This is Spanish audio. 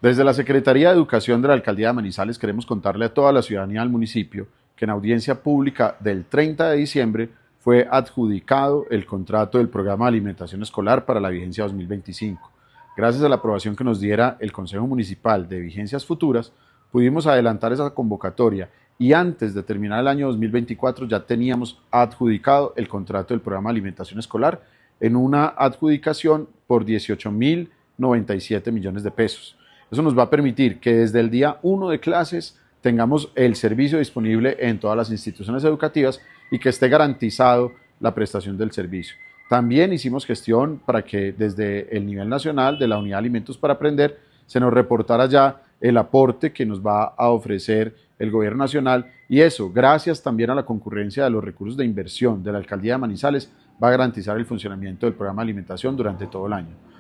Desde la Secretaría de Educación de la Alcaldía de Manizales queremos contarle a toda la ciudadanía del municipio que en audiencia pública del 30 de diciembre fue adjudicado el contrato del programa de alimentación escolar para la vigencia 2025. Gracias a la aprobación que nos diera el Consejo Municipal de Vigencias Futuras, pudimos adelantar esa convocatoria y antes de terminar el año 2024 ya teníamos adjudicado el contrato del programa de alimentación escolar en una adjudicación por 18.097 millones de pesos. Eso nos va a permitir que desde el día 1 de clases tengamos el servicio disponible en todas las instituciones educativas y que esté garantizado la prestación del servicio. También hicimos gestión para que desde el nivel nacional de la Unidad de Alimentos para Aprender se nos reportara ya el aporte que nos va a ofrecer el gobierno nacional y eso, gracias también a la concurrencia de los recursos de inversión de la Alcaldía de Manizales, va a garantizar el funcionamiento del programa de alimentación durante todo el año.